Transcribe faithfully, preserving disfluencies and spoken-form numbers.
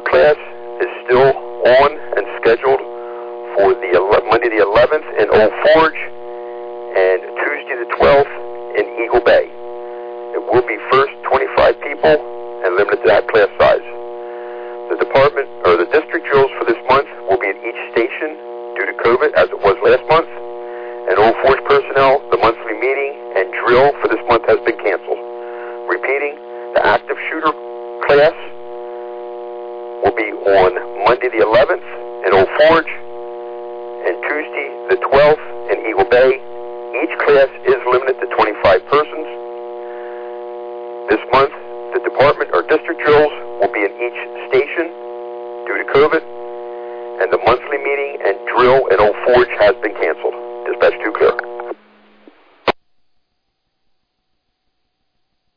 class is still on and scheduled for the ele- Monday the eleventh in Old Forge and Tuesday the twelfth in Eagle Bay. It will be first twenty-five people and limited to that class size. The department or the district drills for this month will be at each station due to COVID as it was last month. And Old Forge personnel, the monthly meeting and drill for this month has been canceled. Repeating, the active shooter class will be on Monday the eleventh in Old Forge and Tuesday the twelfth in Eagle Bay. Each class is limited to twenty-five persons. This month, the department or district drills will be in each station due to COVID, and the monthly meeting and drill in Old Forge has been canceled. Dispatch two clear.